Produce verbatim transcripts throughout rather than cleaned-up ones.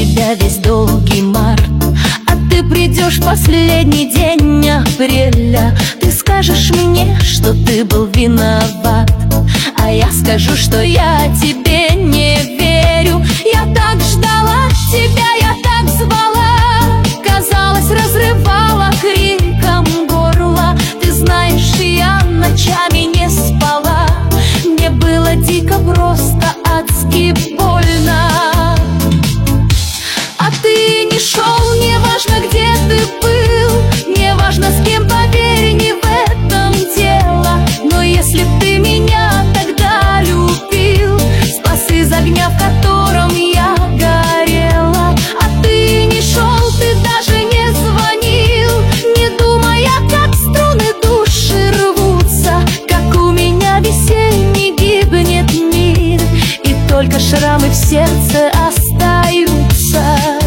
тебя весь долгий март, а ты придешь в последний день апреля. Ты скажешь мне, что ты был виноват, а я скажу, что я тебе не верю. Я так ждала тебя, я так звала, казалось, разрывала криком горло. Ты знаешь, я ночами не спала, мне было дико, просто адски больно. А ты не шел, не важно, где ты был, не важно, с кем, поверь, не в этом дело. Но если б ты меня тогда любил, спас из огня, в котором я горела. А ты не шел, ты даже не звонил, не думая, как струны души рвутся, как у меня весенний гибнет мир, и только шрамы в сердце остаются.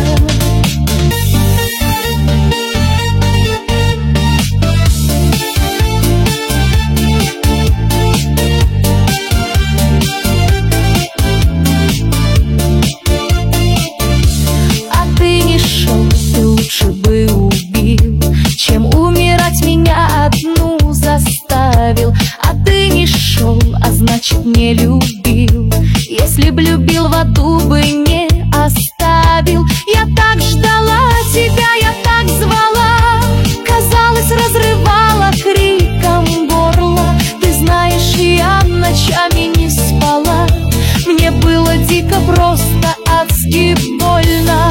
Лучше бы убил, чем умирать меня одну заставил. А ты не шел, а значит не любил. Если б любил, в аду бы не оставил. Я так ждала тебя, я так звала, казалось, разрывала криком горло. Ты знаешь, я ночами не спала, мне было дико, просто адски больно.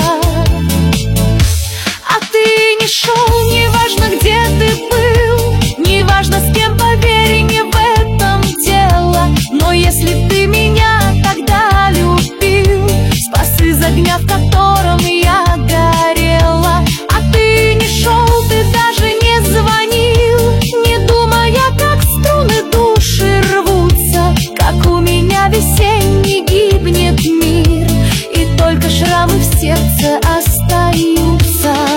Шел, неважно, где ты был, неважно, с кем, поверь, не в этом дело. Но если ты меня тогда любил, спас из огня, в котором я горела. А ты не шел, ты даже не звонил, не думая, как струны души рвутся, как у меня весенний гибнет мир, и только шрамы в сердце остаются.